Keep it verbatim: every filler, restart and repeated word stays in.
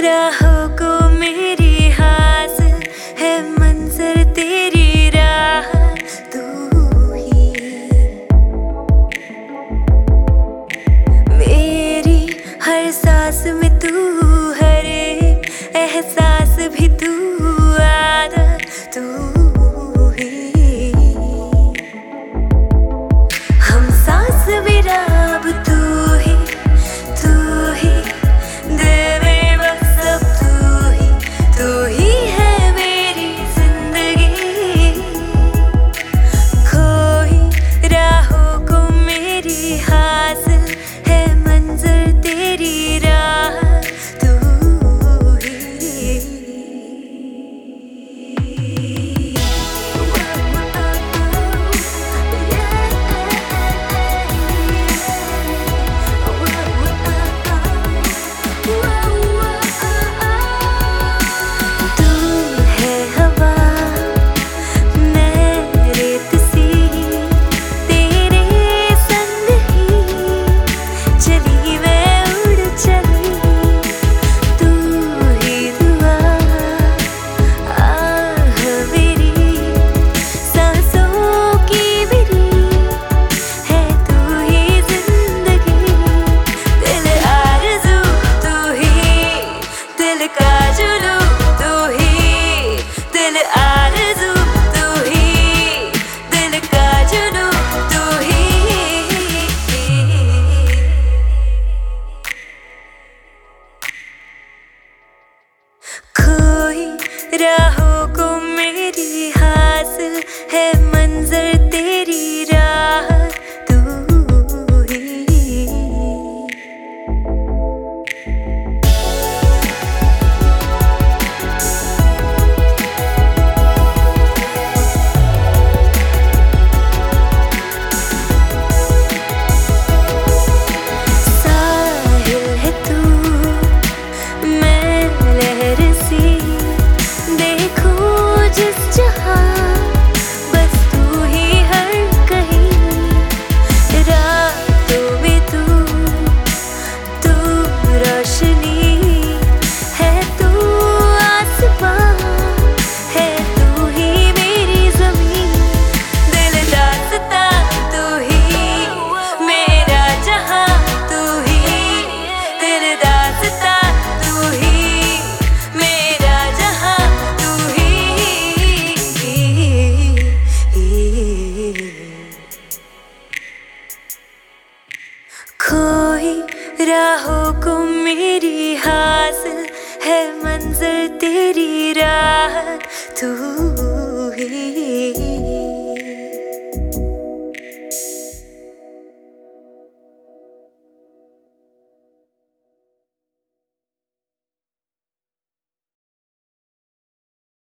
राहों को मेरी हासिल है मंजर तेरी राह तू ही। मेरी हर सांस में तू, हर एक एहसास भी तू, आदत तू ही। हम सांस भी रब तू ही, तू ही दिल में बस अब तू ही, तू ही है मेरी जिंदगी। खोई राहों को मेरी हासिल है मंजर तेरी राह तू ही। तू है हवा, मैं रेत सी, तेरे संग ही चली मैं उड़ चली। तू ही दुआ, आह मेरी सांसों की मेरी है तू ही जिंदगी। दिल आरज़ू तू ही, दिल का जुनून तू ही, दिल आरज़ू तू ही, दिल का जुनून तू ही। खोई राहों को मेरी हासिल है मंजर तेरी राह तू ही। साहिल है तू, मैं लहर सी, देखूं जिस जहां बस तू ही हर कहीं। रातों में तू, तू रोशनी है, तू आसमां है, तू ही मेरी ज़मीन। दिल दास्तां तू ही, मेरा जहां तू ही, दिल दास्तां तू ही, मेरा जहां तू ही। खोई राहों को मेरी हासिल है मंजर तेरी राह तू ही।